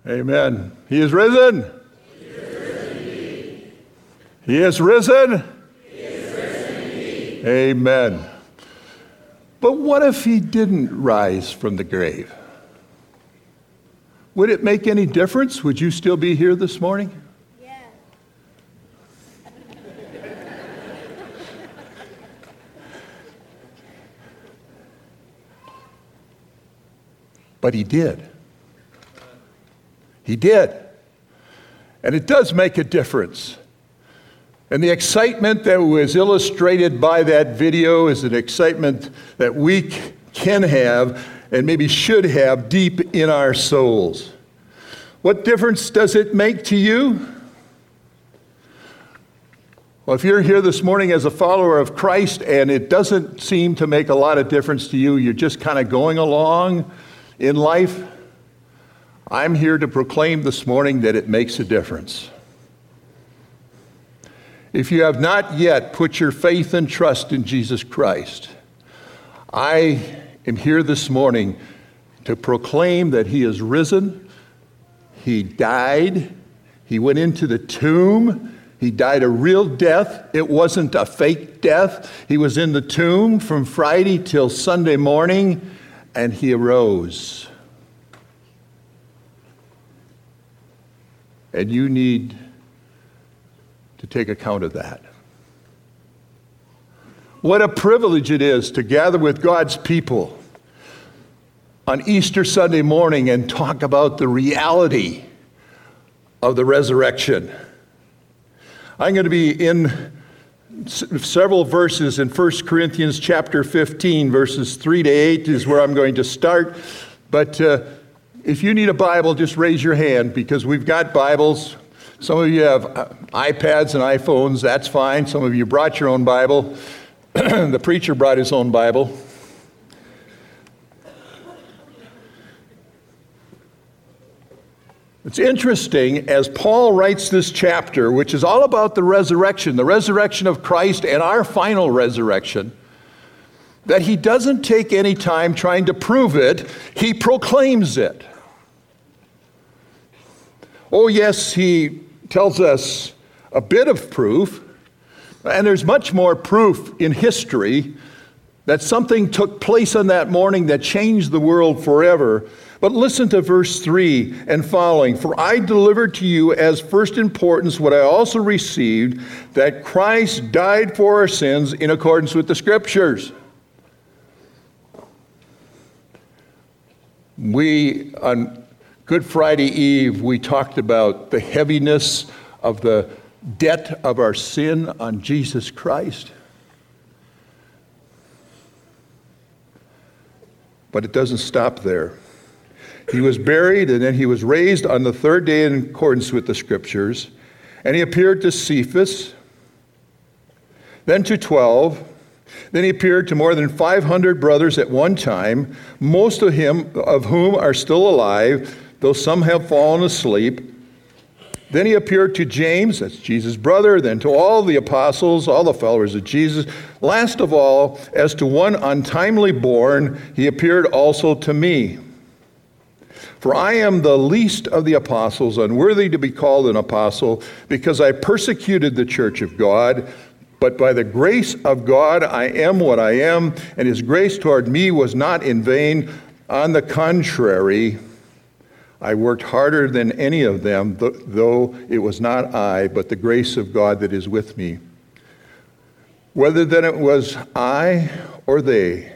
Amen. He is risen. He is risen indeed. He is risen. He is risen indeed. Amen. But what if he didn't rise from the grave? Would it make any difference? Would you still be here this morning? Yeah. But he did. He did. And it does make a difference. And the excitement that was illustrated by that video is an excitement that we can have and maybe should have deep in our souls. What difference does it make to you? Well, if you're here this morning as a follower of Christ and it doesn't seem to make a lot of difference to you, you're just kind of going along in life, I'm here to proclaim this morning that it makes a difference. If you have not yet put your faith and trust in Jesus Christ, I am here this morning to proclaim that he is risen. He died. He went into the tomb. He died a real death. It wasn't a fake death. He was in the tomb from Friday till Sunday morning, and he arose. And you need to take account of that. What a privilege it is to gather with God's people on Easter Sunday morning and talk about the reality of the resurrection. I'm going to be in several verses in 1 Corinthians chapter 15, verses 3 to 8 is where I'm going to start. But if you need a Bible, just raise your hand because we've got Bibles. Some of you have iPads and iPhones. That's fine. Some of you brought your own Bible. The preacher brought his own Bible. It's interesting as Paul writes this chapter, which is all about the resurrection of Christ and our final resurrection, that he doesn't take any time trying to prove it. He proclaims it. Oh, yes, he tells us a bit of proof, and there's much more proof in history that something took place on that morning that changed the world forever. But listen to verse 3 and following. For I delivered to you as first importance what I also received, that Christ died for our sins in accordance with the Scriptures. On Good Friday Eve, we talked about the heaviness of the debt of our sin on Jesus Christ. But it doesn't stop there. He was buried, and then he was raised on the third day in accordance with the Scriptures. And he appeared to Cephas, then to 12. Then he appeared to more than 500 brothers at one time, most of whom are still alive, though some have fallen asleep. Then he appeared to James, that's Jesus' brother, then to all the apostles, all the followers of Jesus. Last of all, as to one untimely born, he appeared also to me. For I am the least of the apostles, unworthy to be called an apostle, because I persecuted the church of God. But by the grace of God I am what I am, and his grace toward me was not in vain. On the contrary, I worked harder than any of them, though it was not I, but the grace of God that is with me. Whether then it was I or they,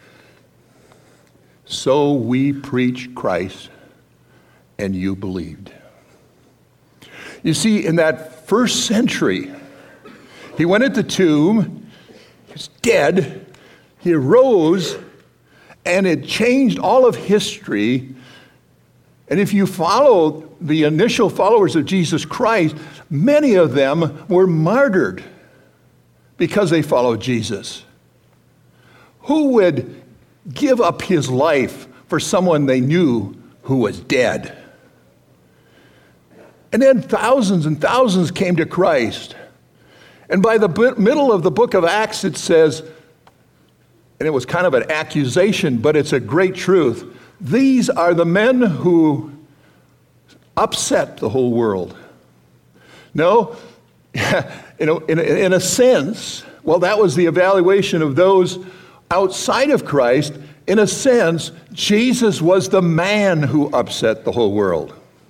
so we preach Christ, and you believed. You see, in that first century, he went into the tomb, he was dead, he arose, and it changed all of history. And if you follow the initial followers of Jesus Christ, many of them were martyred because they followed Jesus. Who would give up his life for someone they knew who was dead? And then thousands and thousands came to Christ. And by the middle of the book of Acts, it says, and it was kind of an accusation, but it's a great truth. These are the men who upset the whole world. No, in a sense, well, that was the evaluation of those outside of Christ. In a sense, Jesus was the man who upset the whole world.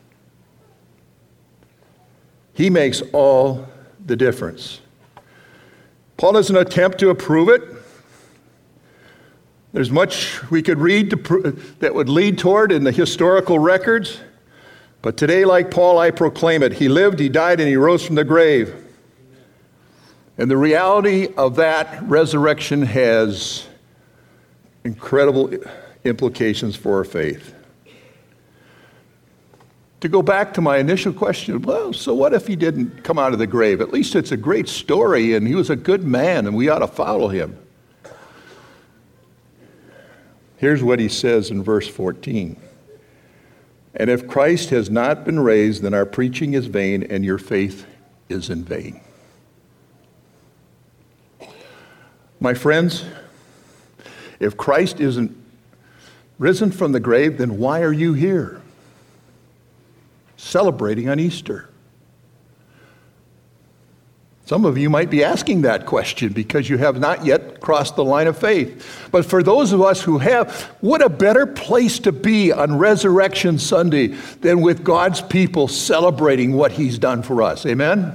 He makes all the difference. Paul doesn't attempt to approve it. There's much we could read that would lead toward in the historical records. But today, like Paul, I proclaim it. He lived, he died, and he rose from the grave. And the reality of that resurrection has incredible implications for our faith. To go back to my initial question, well, so what if he didn't come out of the grave? At least it's a great story, and he was a good man, and we ought to follow him. Here's what he says in verse 14. And if Christ has not been raised, then our preaching is vain, and your faith is in vain. My friends, if Christ isn't risen from the grave, then why are you here celebrating on Easter? Some of you might be asking that question because you have not yet crossed the line of faith. But for those of us who have, what a better place to be on Resurrection Sunday than with God's people celebrating what he's done for us. Amen?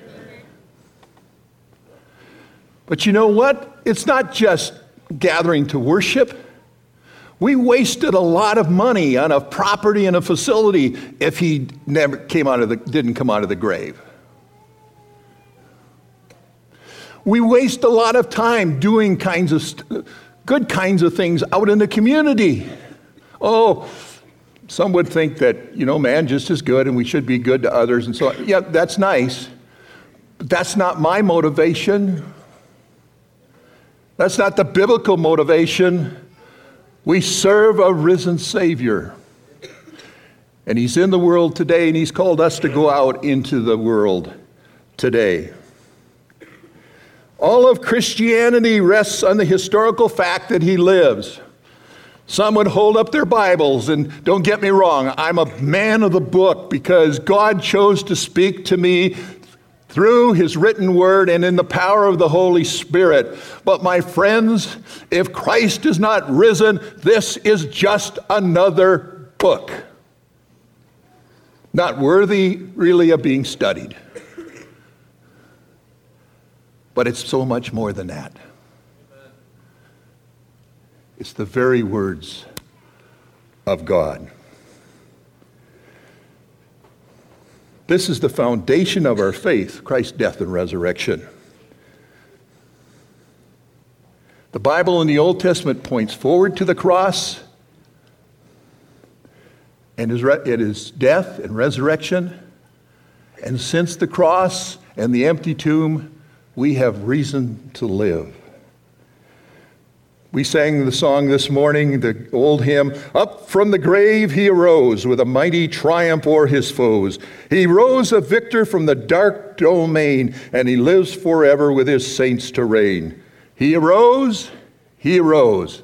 But you know what? It's not just gathering to worship. We wasted a lot of money on a property and a facility if he didn't come out of the grave. We waste a lot of time doing good kinds of things out in the community. Oh, some would think that, man just is good and we should be good to others and so on. Yeah, that's nice. But that's not my motivation. That's not the biblical motivation. We serve a risen Savior. And he's in the world today, and he's called us to go out into the world today. All of Christianity rests on the historical fact that he lives. Some would hold up their Bibles, and don't get me wrong, I'm a man of the book because God chose to speak to me through his written word and in the power of the Holy Spirit. But my friends, if Christ is not risen, this is just another book. Not worthy really of being studied. But it's so much more than that. It's the very words of God. This is the foundation of our faith, Christ's death and resurrection. The Bible in the Old Testament points forward to the cross and his death and resurrection. And since the cross and the empty tomb, we have reason to live. We sang the song this morning, the old hymn, "Up from the grave he arose with a mighty triumph o'er his foes. He rose a victor from the dark domain, and he lives forever with his saints to reign." He arose, he arose.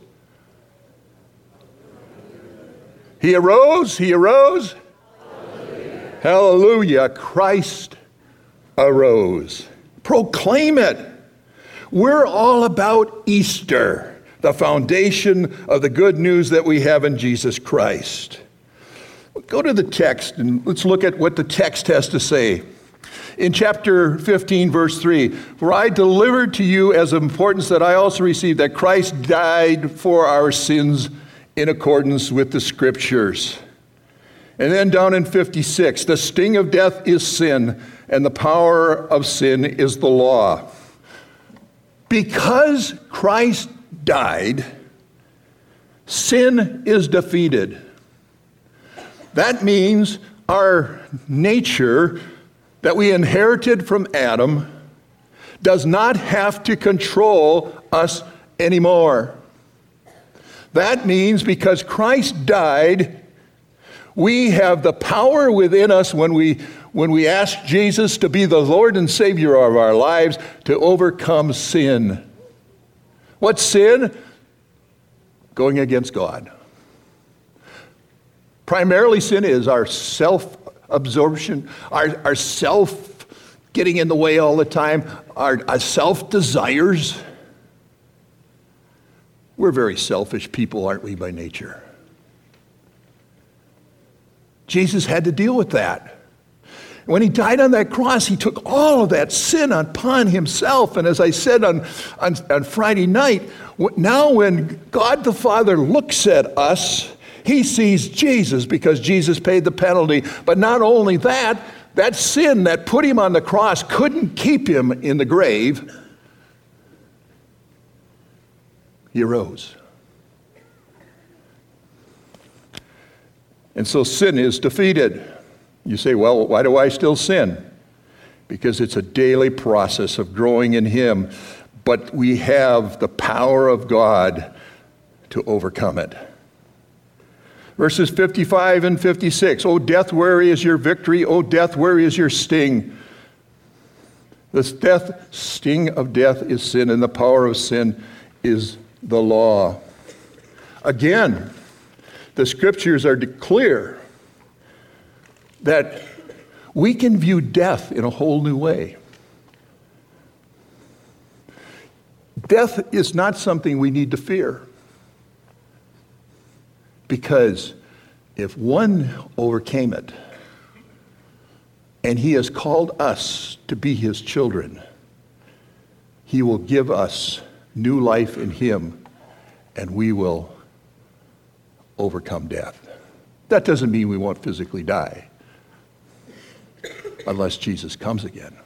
He arose, he arose. Hallelujah. Hallelujah, Christ arose. Proclaim it. We're all about Easter, the foundation of the good news that we have in Jesus Christ. Go to the text and let's look at what the text has to say. In chapter 15, verse 3, "For I delivered to you as of importance that I also received that Christ died for our sins in accordance with the Scriptures." And then down in 56, "The sting of death is sin, and the power of sin is the law." Because Christ died, sin is defeated. That means our nature that we inherited from Adam does not have to control us anymore. That means because Christ died, we have the power within us when we ask Jesus to be the Lord and Savior of our lives to overcome sin. What's sin? Going against God. Primarily, sin is our absorption, our self getting in the way all the time, our self-desires. We're very selfish people, aren't we, by nature? Jesus had to deal with that. When he died on that cross, he took all of that sin upon himself. And as I said on Friday night, now when God the Father looks at us, he sees Jesus because Jesus paid the penalty. But not only that, that sin that put him on the cross couldn't keep him in the grave. He arose. And so sin is defeated. You say, well, why do I still sin? Because it's a daily process of growing in him. But we have the power of God to overcome it. Verses 55 and 56. O death, where is your victory? O death, where is your sting? The sting of death is sin, and the power of sin is the law. Again, the scriptures are clear that we can view death in a whole new way. Death is not something we need to fear. Because if one overcame it, and he has called us to be his children, he will give us new life in him, and we will overcome death. That doesn't mean we won't physically die, unless Jesus comes again.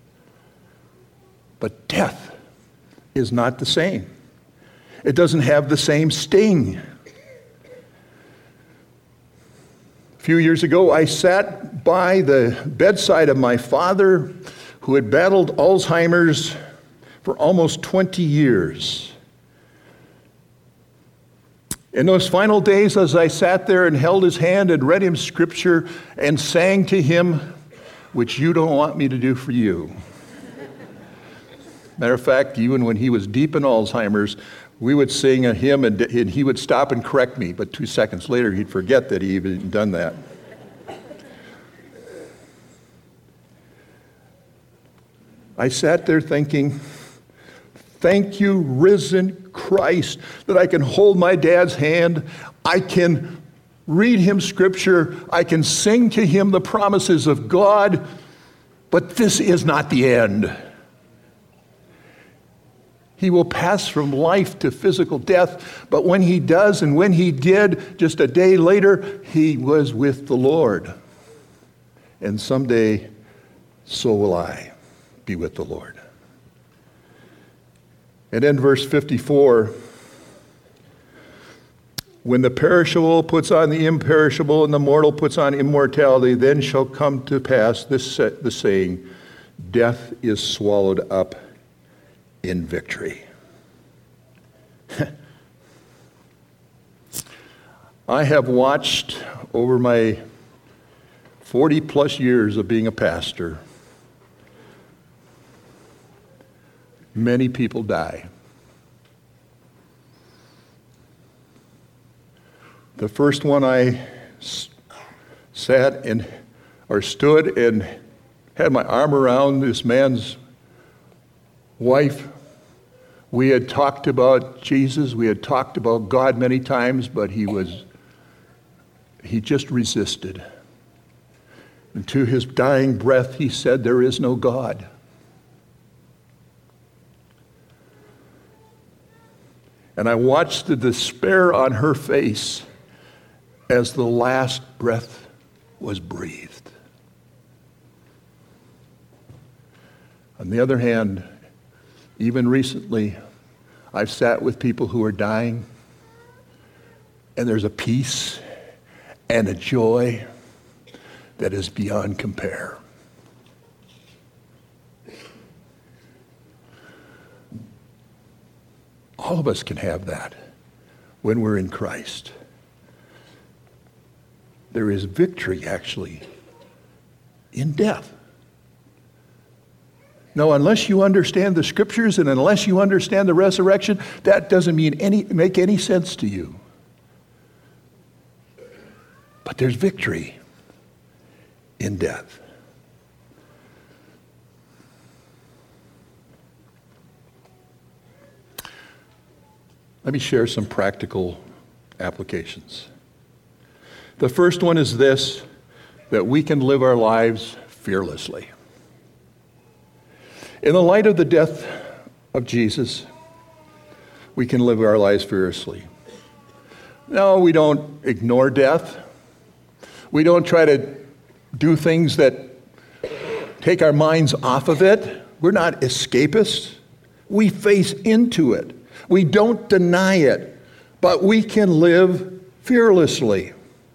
But death is not the same. It doesn't have the same sting. A few years ago, I sat by the bedside of my father, who had battled Alzheimer's for almost 20 years. In those final days, as I sat there and held his hand and read him scripture and sang to him, which you don't want me to do for you. Matter of fact, even when he was deep in Alzheimer's, we would sing a hymn and he would stop and correct me, but 2 seconds later he'd forget that he even done that. I sat there thinking, thank you, risen Christ, that I can hold my dad's hand, I can read him scripture, I can sing to him the promises of God, but this is not the end. He will pass from life to physical death, but when he does, and when he did, just a day later, he was with the Lord. And someday, so will I be with the Lord. And in verse 54, when the perishable puts on the imperishable and the mortal puts on immortality, then shall come to pass the saying, death is swallowed up in victory. I have watched over my 40 plus years of being a pastor, many people die. The first one I stood and had my arm around this man's wife. We had talked about Jesus, we had talked about God many times, but he just resisted. And to his dying breath, he said, there is no God. And I watched the despair on her face as the last breath was breathed. On the other hand, even recently, I've sat with people who are dying, and there's a peace and a joy that is beyond compare. All of us can have that when we're in Christ. There is victory, actually, in death. Now, unless you understand the scriptures and unless you understand the resurrection, that doesn't make any sense to you. But there's victory in death. Let me share some practical applications. The first one is this, that we can live our lives fearlessly. In the light of the death of Jesus, we can live our lives fearlessly. No, we don't ignore death. We don't try to do things that take our minds off of it. We're not escapists. We face into it. We don't deny it, but we can live fearlessly.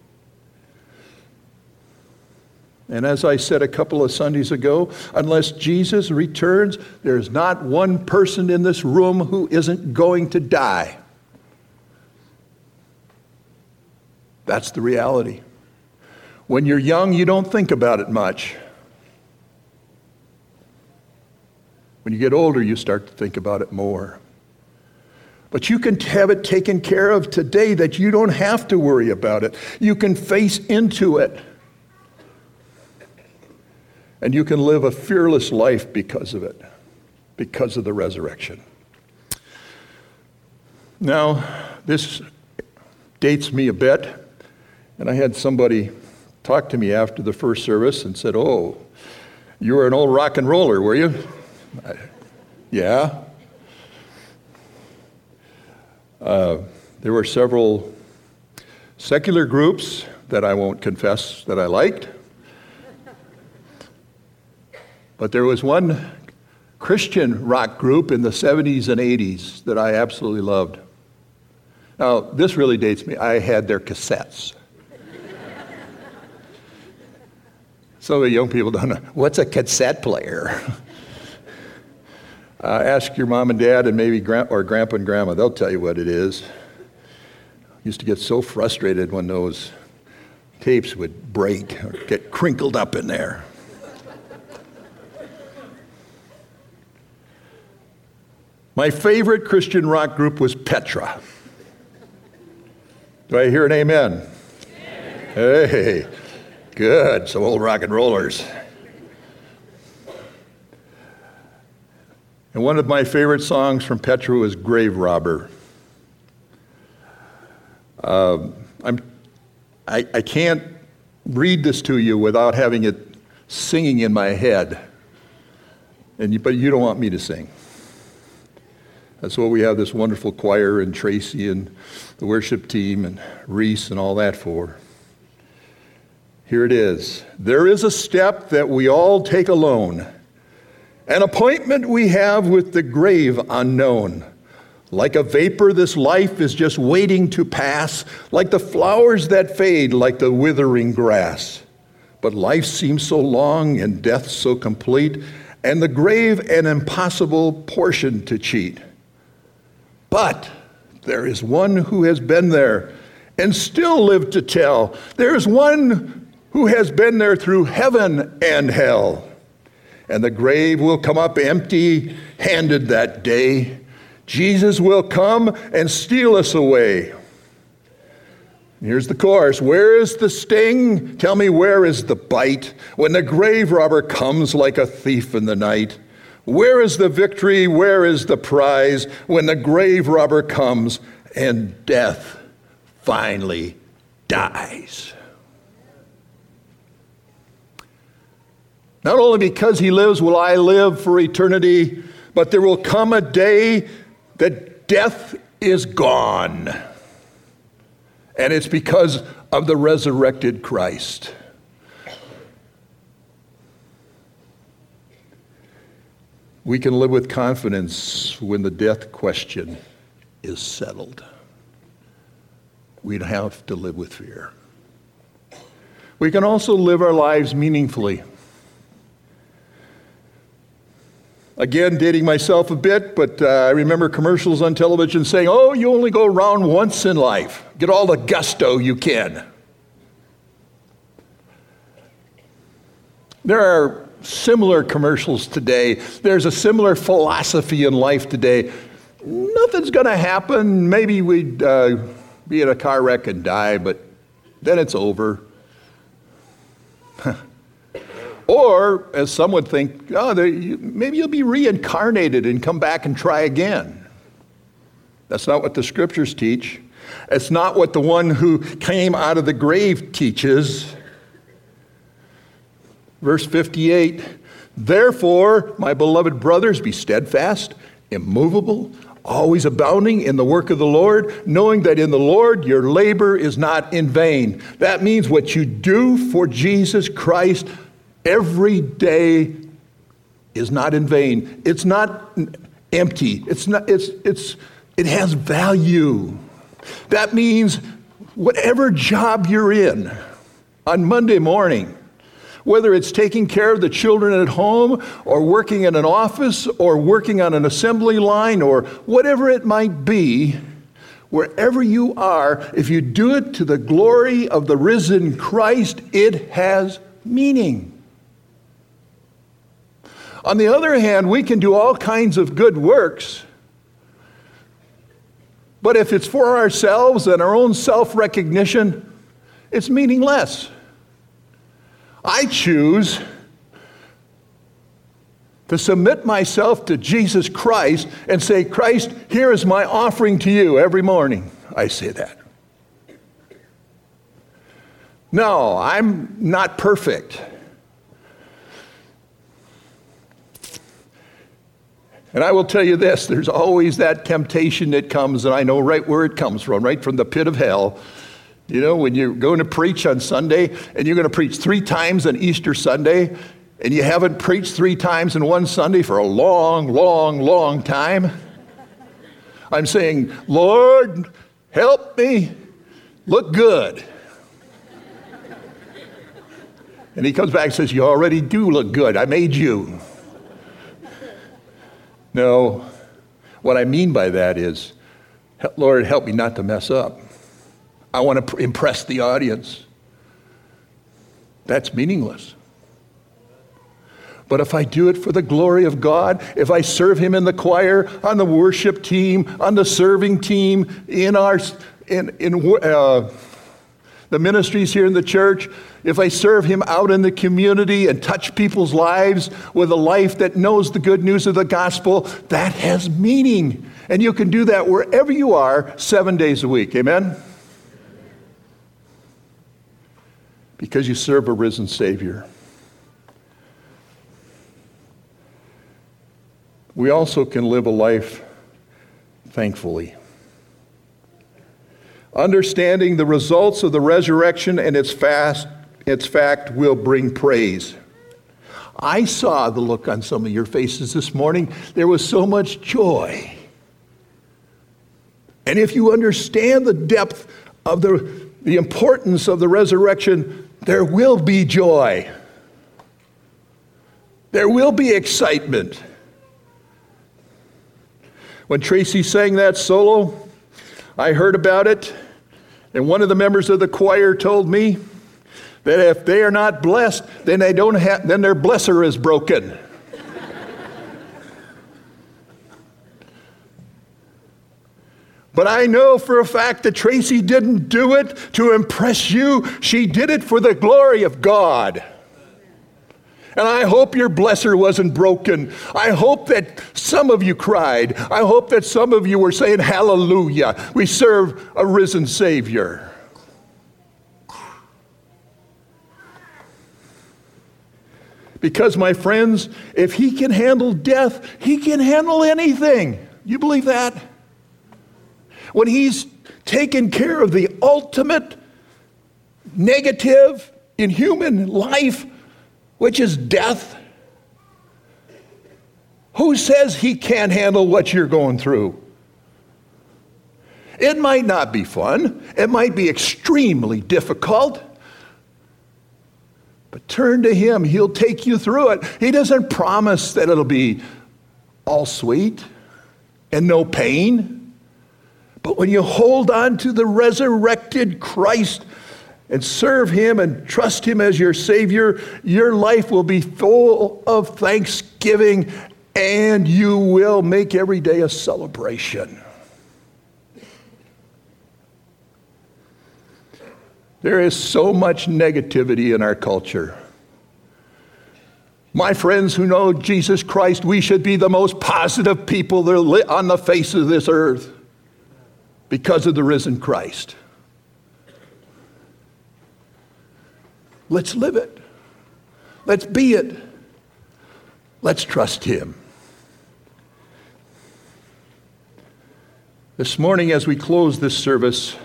And as I said a couple of Sundays ago, unless Jesus returns, there's not one person in this room who isn't going to die. That's the reality. When you're young, you don't think about it much. When you get older, you start to think about it more. But you can have it taken care of today that you don't have to worry about it. You can face into it. And you can live a fearless life because of it, because of the resurrection. Now, this dates me a bit, and I had somebody talk to me after the first service and said, "Oh, you were an old rock and roller, were you?" Yeah. There were several secular groups that I won't confess that I liked. But there was one Christian rock group in the 70s and 80s that I absolutely loved. Now, this really dates me. I had their cassettes. Some of the young people don't know. What's a cassette player? Ask your mom and dad and maybe grandpa and grandma. They'll tell you what it is. Used to get so frustrated when those tapes would break or get crinkled up in there. My favorite Christian rock group was Petra. Do I hear an amen? Amen. Hey, good, some old rock and rollers. And one of my favorite songs from Petra was Grave Robber. I can't read this to you without having it singing in my head, but you don't want me to sing. That's what we have this wonderful choir and Tracy and the worship team and Reese and all that for. Here it is. There is a step that we all take alone, an appointment we have with the grave unknown. Like a vapor, this life is just waiting to pass, like the flowers that fade, like the withering grass. But life seems so long and death so complete, and the grave an impossible portion to cheat. But there is one who has been there and still lived to tell. There is one who has been there through heaven and hell. And the grave will come up empty-handed that day. Jesus will come and steal us away. Here's the chorus. Where is the sting? Tell me, where is the bite? When the grave robber comes like a thief in the night. Where is the victory? Where is the prize? When the grave robber comes and death finally dies. Not only because he lives will I live for eternity, but there will come a day that death is gone. And it's because of the resurrected Christ. We can live with confidence when the death question is settled. We don't have to live with fear. We can also live our lives meaningfully. Again, dating myself a bit, but I remember commercials on television saying, oh, you only go around once in life. Get all the gusto you can. There are similar commercials today. There's a similar philosophy in life today. Nothing's going to happen. Maybe we'd be in a car wreck and die, but then it's over. Or, as some would think, maybe you'll be reincarnated and come back and try again. That's not what the scriptures teach. It's not what the one who came out of the grave teaches. Verse 58, therefore, my beloved brothers, be steadfast, immovable, always abounding in the work of the Lord, knowing that in the Lord your labor is not in vain. That means what you do for Jesus Christ every day is not in vain. It's not empty. It has value. That means whatever job you're in on Monday morning, whether it's taking care of the children at home or working in an office or working on an assembly line or whatever it might be, wherever you are, if you do it to the glory of the risen Christ, it has meaning. On the other hand, we can do all kinds of good works, but if it's for ourselves and our own self-recognition, it's meaningless. I choose to submit myself to Jesus Christ and say, Christ, here is my offering to you every morning. I say that. No, I'm not perfect. And I will tell you this, there's always that temptation that comes, and I know right where it comes from, right from the pit of hell. You know, when you're going to preach on Sunday, and you're going to preach 3 times on Easter Sunday, and you haven't preached 3 times in one Sunday for a long, long, long time. I'm saying, Lord, help me look good. And he comes back and says, you already do look good. I made you. No, what I mean by that is, Lord, help me not to mess up. I want to impress the audience. That's meaningless. But if I do it for the glory of God, if I serve him in the choir, on the worship team, on the serving team, in the ministries here in the church, if I serve him out in the community and touch people's lives with a life that knows the good news of the gospel, that has meaning. And you can do that wherever you are 7 days a week. Amen? Because you serve a risen Savior. We also can live a life thankfully. Understanding the results of the resurrection and its fact will bring praise. I saw the look on some of your faces this morning. There was so much joy. And if you understand the depth of the importance of the resurrection, there will be joy. There will be excitement. When Tracy sang that solo, I heard about it, and one of the members of the choir told me that if they are not blessed, then their blesser is broken. But I know for a fact that Tracy didn't do it to impress you. She did it for the glory of God. And I hope your blesser wasn't broken. I hope that some of you cried. I hope that some of you were saying, hallelujah, we serve a risen Savior. Because, my friends, if he can handle death, he can handle anything. You believe that? When he's taken care of the ultimate negative in human life, which is death, who says he can't handle what you're going through? It might not be fun. It might be extremely difficult. But turn to him. He'll take you through it. He doesn't promise that it'll be all sweet and no pain. But when you hold on to the resurrected Christ and serve him and trust him as your Savior, your life will be full of thanksgiving and you will make every day a celebration. There is so much negativity in our culture. My friends who know Jesus Christ, we should be the most positive people that are on the face of this earth because of the risen Christ. Let's live it. Let's be it. Let's trust him. This morning, as we close this service,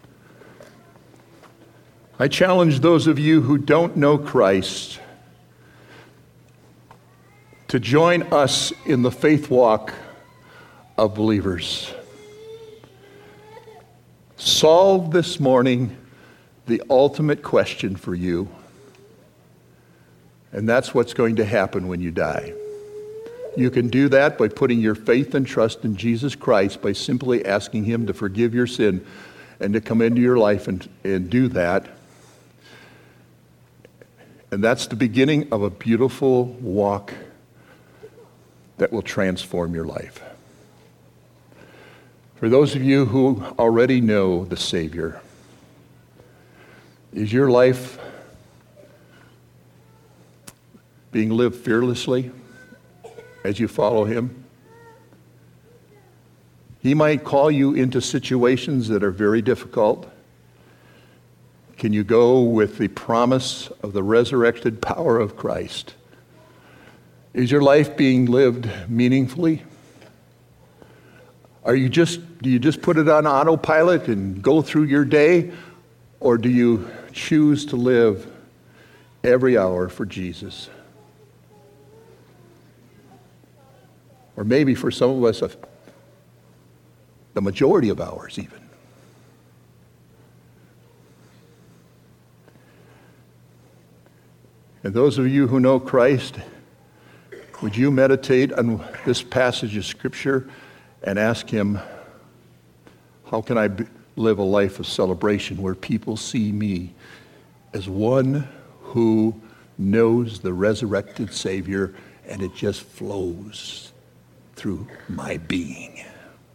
I challenge those of you who don't know Christ to join us in the faith walk of believers. Solve this morning the ultimate question for you, and that's what's going to happen when you die. You can do that by putting your faith and trust in Jesus Christ, by simply asking him to forgive your sin and to come into your life and do that. And that's the beginning of a beautiful walk that will transform your life. For those of you who already know the Savior, is your life being lived fearlessly as you follow him? He might call you into situations that are very difficult. Can you go with the promise of the resurrected power of Christ? Is your life being lived meaningfully? Do you just put it on autopilot and go through your day? Or do you choose to live every hour for Jesus? Or maybe for some of us, the majority of hours even. And those of you who know Christ, would you meditate on this passage of Scripture and ask him, how can I live a life of celebration where people see me as one who knows the resurrected Savior, and it just flows through my being?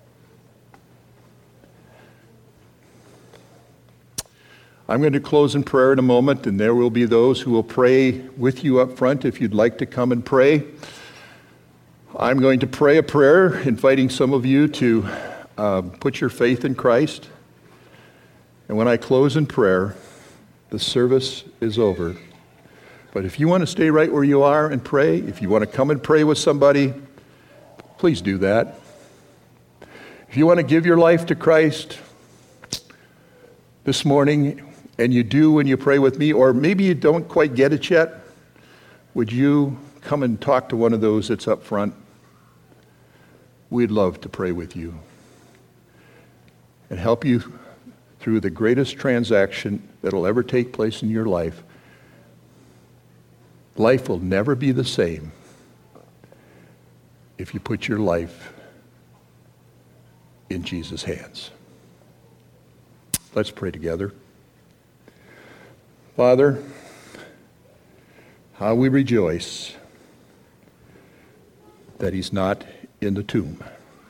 I'm going to close in prayer in a moment, and there will be those who will pray with you up front if you'd like to come and pray. I'm going to pray a prayer inviting some of you to put your faith in Christ. And when I close in prayer, the service is over. But if you want to stay right where you are and pray, if you want to come and pray with somebody, please do that. If you want to give your life to Christ this morning, and you do when you pray with me, or maybe you don't quite get it yet, would you come and talk to one of those that's up front? We'd love to pray with you and help you through the greatest transaction that'll ever take place in your life. Life will never be the same if you put your life in Jesus' hands. Let's pray together. Father, how we rejoice that he's not in the tomb.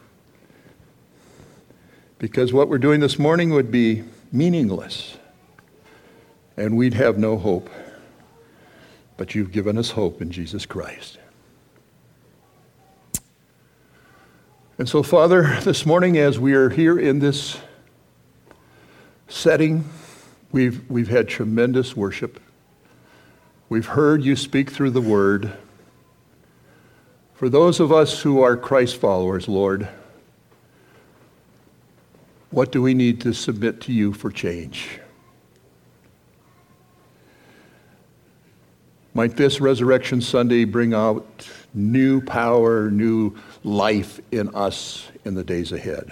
Because what we're doing this morning would be meaningless, and we'd have no hope. But you've given us hope in Jesus Christ. And so, Father, this morning as we are here in this setting, we've had tremendous worship. We've heard you speak through the word. For those of us who are Christ followers, Lord, what do we need to submit to you for change? Might this Resurrection Sunday bring out new power, new life in us in the days ahead.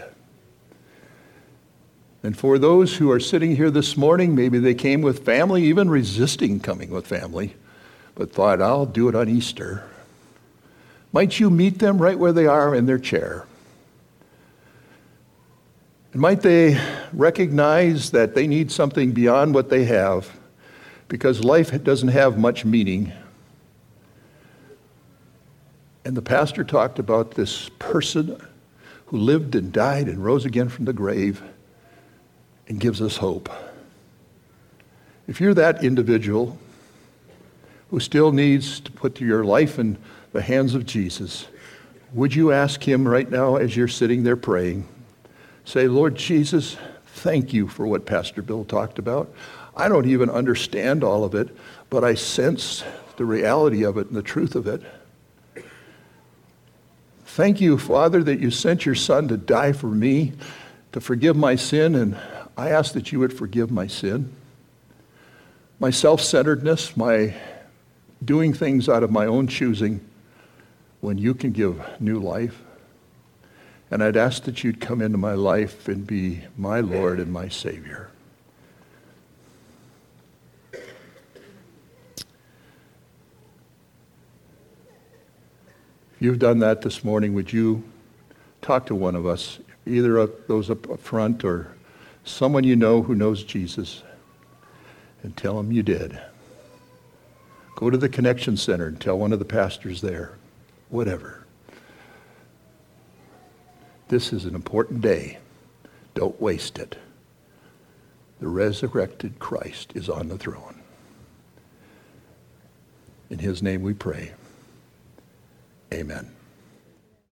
And for those who are sitting here this morning, maybe they came with family, even resisting coming with family, but thought, I'll do it on Easter. Might you meet them right where they are in their chair? And might they recognize that they need something beyond what they have, because life doesn't have much meaning. And the pastor talked about this person who lived and died and rose again from the grave and gives us hope. If you're that individual, who still needs to put your life in the hands of Jesus, would you ask him right now as you're sitting there praying, say, Lord Jesus, thank you for what Pastor Bill talked about. I don't even understand all of it, but I sense the reality of it and the truth of it. Thank you, Father, that you sent your Son to die for me, to forgive my sin, and I ask that you would forgive my sin, my self-centeredness, my doing things out of my own choosing when you can give new life. And I'd ask that you'd come into my life and be my Lord and my Savior. If you've done that this morning, would you talk to one of us, either of those up front or someone you know who knows Jesus, and tell them you did. Go to the Connection Center and tell one of the pastors there, whatever. This is an important day. Don't waste it. The resurrected Christ is on the throne. In his name we pray. Amen.